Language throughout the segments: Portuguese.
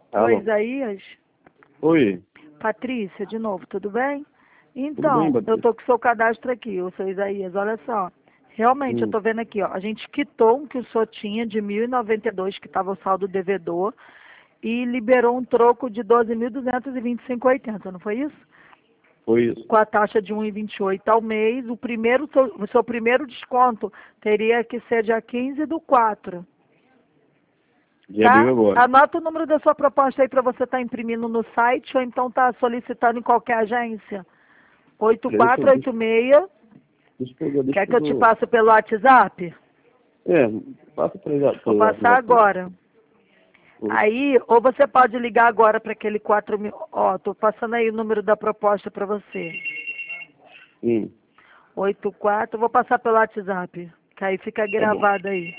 Oi, Alô? Isaías. Oi, Patrícia, de novo, tudo bem? tudo bem, Então, eu Patrícia? tô com o seu cadastro aqui, o seu Isaías, olha só. Realmente, eu Hum, tô vendo aqui, ó, a gente quitou um que o senhor tinha de 1.092, que estava o saldo devedor, e liberou um troco de 12.225,80, não foi isso? foi isso. Com a taxa de 1,28 ao mês, o seu primeiro desconto teria que ser dia 15/4. De abril Tá? agora. Anota o número da sua proposta aí para você estar imprimindo no site ou então tá solicitando em qualquer agência. Peraí, deixa, 8486. deixa Quer que que eu eu te dou. passe pelo WhatsApp? É, passa pra já, Vou pelo passar WhatsApp. agora. Aí, ou você pode ligar agora para aquele 4.000. Ó, tô passando aí o número da proposta para você. Hum, 84, vou passar pelo WhatsApp, que aí fica tá bom. gravado aí.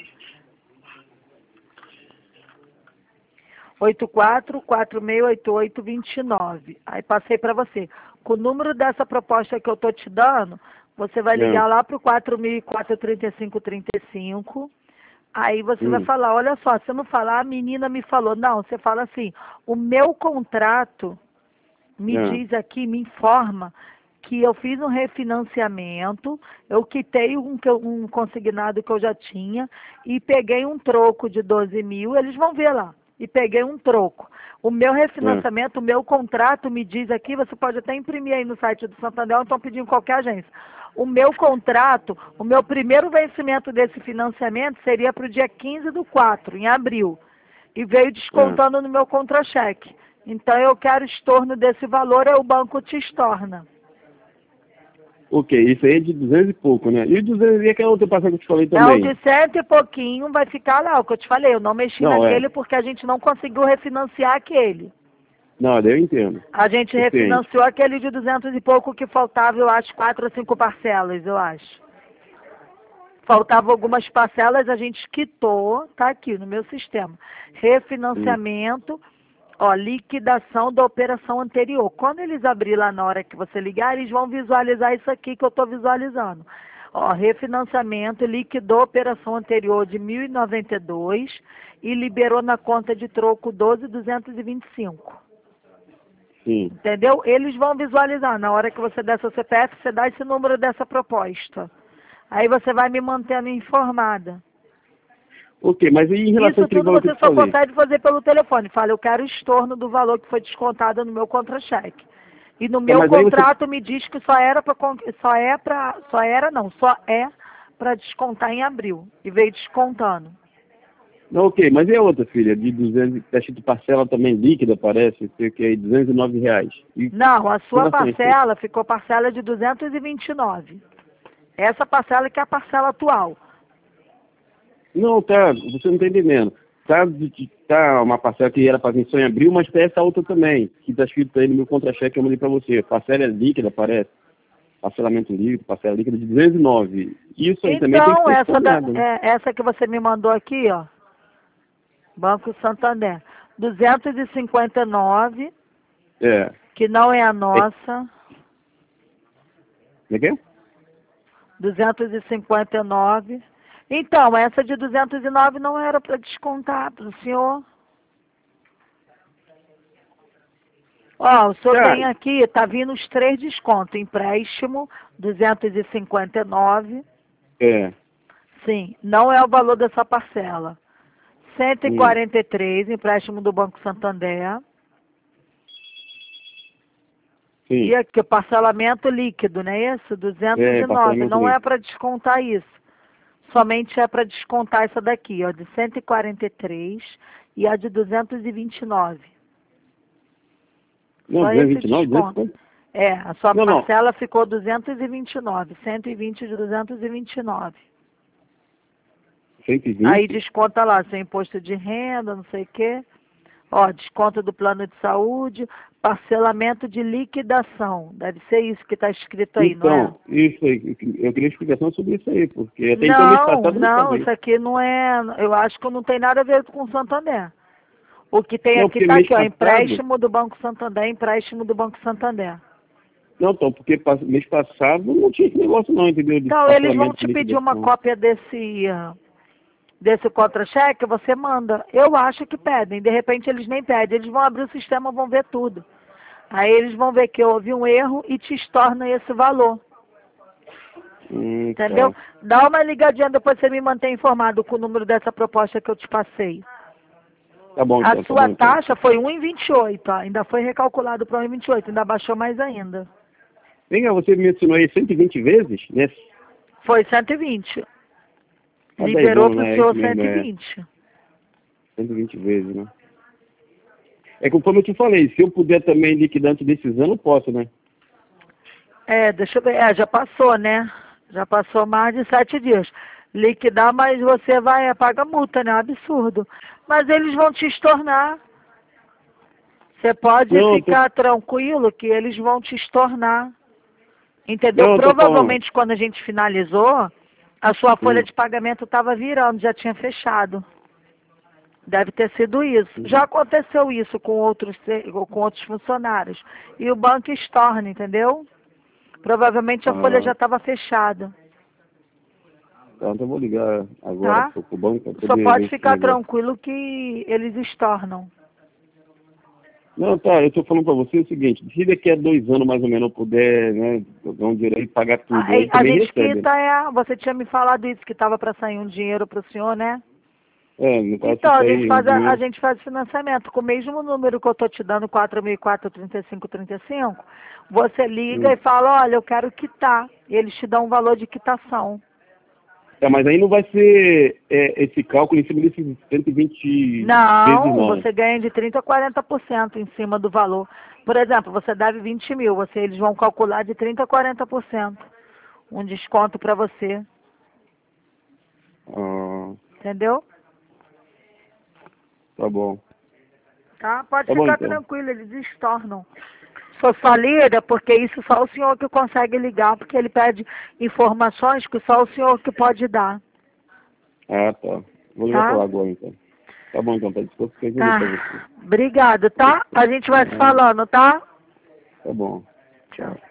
84468829. Aí passei para você. Com o número dessa proposta que eu tô te dando, você vai É, ligar lá pro 4004-3535. Aí você vai hum, falar, olha só, você não falar, a menina me falou. Não, você fala assim, o meu contrato me é, diz aqui, me informa que eu fiz um refinanciamento, eu quitei um consignado que eu já tinha e peguei um troco de 12 mil, eles vão ver lá, e peguei um troco. O meu é. refinanciamento, o meu contrato me diz aqui, você pode até imprimir aí no site do Santander ou então pedir em qualquer agência. O meu contrato, o meu primeiro vencimento desse financiamento seria para o dia 15/4, em abril, e veio É. descontando no meu contra-cheque. Então eu quero estorno desse valor, aí o banco te estorna. Ok, isso aí é de 200 e pouco, né? E o 200 e aquela outra passagem que eu te falei É o de também? cento e pouquinho, vai ficar lá, o que eu te falei. Eu não mexi Não, é. naquele porque a gente não conseguiu refinanciar aquele. Não, daí eu entendo. A gente Suficiente. refinanciou aquele de 200 e pouco que faltava, eu acho, 4 ou 5 parcelas, eu acho. Faltavam algumas parcelas, a gente quitou, tá aqui no meu sistema. Hum, Refinanciamento, ó, liquidação da operação anterior. Quando eles abrirem lá na hora que você ligar, eles vão visualizar isso aqui que eu estou visualizando. Ó, refinanciamento, liquidou a operação anterior de 1.092 e liberou na conta de troco 12.225. sim. Entendeu? Eles vão visualizar. Na hora que você der seu CPF, você dá esse número dessa proposta. Aí você vai me mantendo informada. Ok, mas e em relação Isso àquele tudo valor que eu você te só falei? consegue fazer pelo telefone. Fala, eu quero o estorno do valor que foi descontado no meu contra-cheque. E no Tá, meu mas aí você... contrato me diz que só é para descontar em abril. E veio descontando. Não, ok, mas e a outra, filha? De 200, tá escrito parcela também líquida, parece, sei que é R$ 209. E Não, a com sua relação a isso aí? parcela ficou parcela de 229. Essa parcela que é a parcela atual. Não, tá, você não está entendendo. Tá uma parcela que era para vir só em abril, mas tem essa outra também, que está escrito aí no meu contra-cheque que eu mandei para você. Parcela líquida, parece. Parcelamento líquido, parcela líquida de 209. Isso aí também tem que Então, ser estornado, né? essa que você me mandou aqui, ó, Banco Santander, 259, É. que não é a É, nossa, como é que é? 259. Então, essa de 209 não era para descontar para o senhor. Ó, o senhor Tá, tem aqui, tá vindo os 3 descontos. Empréstimo, 259. é. Sim, não é o valor dessa parcela. Cento e Hum, quarenta e três, empréstimo do Banco Santander. E sim. aqui, o parcelamento líquido, não é isso? duzentos É, e nove. parcelamento Não é líquido. para descontar isso. Somente é para descontar essa daqui, ó, de 143 e a de 229. Não, Só esse 229, 200 desconto. quanto? É, a sua Não, não. parcela ficou 229, 120 de 229. Aí 120? desconta lá seu imposto de renda, não sei o quê. Ó, desconto do plano de saúde, parcelamento de liquidação. Deve ser isso que está escrito aí, não é? Então, isso aí, eu queria explicação sobre isso aí, porque até então mês Não, passado eu não não, paguei. isso aqui não é. Eu acho que não tem nada a ver com o Santander. O que tem Não, aqui porque está mês aqui, ó, passado. empréstimo do Banco Santander, empréstimo do Banco Santander. Não, então, porque mês passado não tinha esse negócio não, entendeu? De Então, eles vão parcelamento de te pedir uma liquidação. cópia desse, desse contra-cheque, você manda. Eu acho que pedem. De repente eles nem pedem. Eles vão abrir o sistema, vão ver tudo. Aí eles vão ver que houve um erro e te estornam esse valor. Entendeu? Tá. Dá uma ligadinha, depois você me mantém informado com o número dessa proposta que eu te passei. Tá bom, então. A sua taxa foi 1,28, ó. Ainda foi recalculado para 1,28, ainda baixou mais ainda. Vem cá, você mencionou aí 120 vezes, né? Foi 120. Tá Liberou bom, para o né? senhor Isso mesmo, 120. 120 vezes, né? É conforme eu te falei, se eu puder também liquidar antes desses anos, eu posso, né? Deixa eu ver. Já passou, né? Já passou mais de 7 dias. Liquidar, mas você vai pagar multa, né? Absurdo. Mas eles vão te estornar. Você pode ficar tranquilo que eles vão te estornar. Entendeu? Não, eu tô falando. Provavelmente quando a gente finalizou, a sua folha de pagamento estava virando, já tinha fechado. Deve ter sido isso. Já aconteceu isso com outros funcionários. E o banco estorna, entendeu? Provavelmente a folha já estava fechada. Então eu vou ligar agora Tá? pro banco. Só pode ficar tranquilo que eles estornam. Não, tá, eu tô falando pra você o seguinte, se daqui a 2 anos mais ou menos eu puder, né, dar um dinheiro aí e pagar tudo, aí A também gente recebe. quita você tinha me falado isso, que estava para sair um dinheiro para o senhor, né? No caso, Então, a isso gente, aí, faz a gente faz financiamento com o mesmo número que eu estou te dando, 4.004,3535. Você liga e fala, olha, eu quero quitar. E eles te dão um valor de quitação. Mas aí não vai ser esse cálculo em cima desses 120 Não, vezes, não. você ganha de 30% a 40% em cima do valor. Por exemplo, você deve 20 mil, eles vão calcular de 30% a 40%. Um desconto para você. Entendeu? Tá bom. Tá? Pode Tá bom, ficar então. tranquilo, eles estornam. Só falida, porque isso só o senhor que consegue ligar, porque ele pede informações que só o senhor que pode dar. Ah, tá. Vou ligar pra lá agora, então. Tá bom, então, tá disposto que eu pra você. Obrigado, tá? A gente vai se falando, tá? Tá bom. Tchau.